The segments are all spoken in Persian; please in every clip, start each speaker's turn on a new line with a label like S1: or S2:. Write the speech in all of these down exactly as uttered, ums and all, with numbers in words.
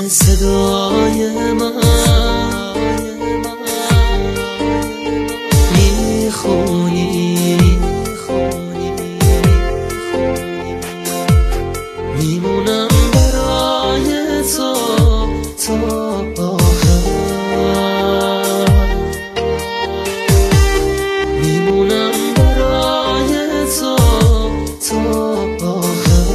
S1: صدای من میخونی، میمونم برای تو تا آخر، میمونم برای تو تا آخر.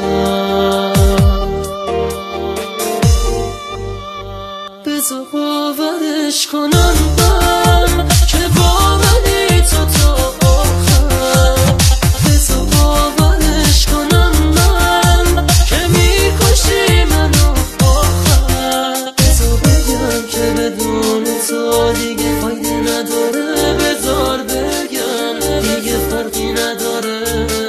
S1: بذار باورش کنم من که با منی تو تا آخر، بذار باورش کنم من که میکشی منو آخر، بذار بگم که بدون تو دیگه فایده نداره، بذار بگم دیگه فرقی نداره،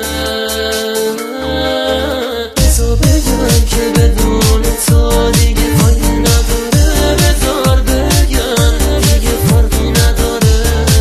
S1: بذار بگم که بدون تو دیگه فایده نداره، بذار بگم دیگه فرقی نداره.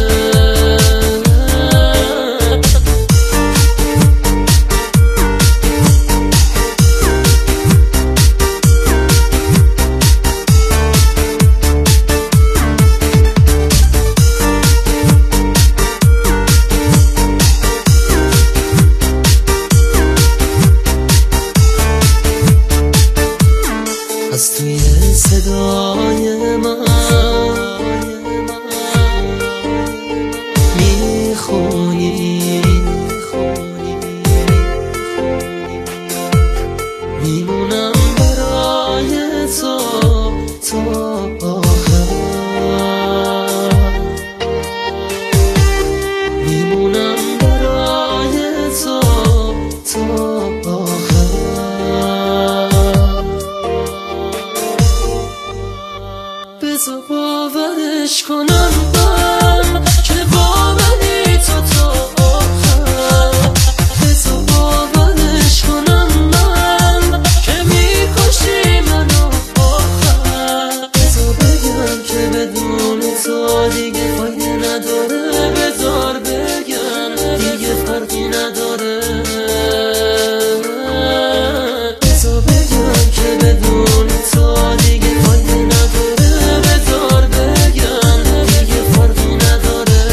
S1: از توی صدای من میخونی، میمونم برای تو تا آخر، میمونم برای تو تا آخر. بذار باورش کنم من که با منی تو تا آخر، بذار باورش کنم من که میکشی منو آخر، بذار بگم که بدون تو دیگه فایده نداره، بذار بگم دیگه فرقی نداره، بذار بگم که بدون تو دیگه فایده نداره، بذار بگم دیگه فرقی نداره.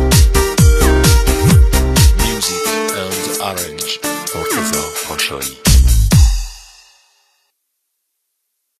S2: Music and arrange for Reza Pashayi.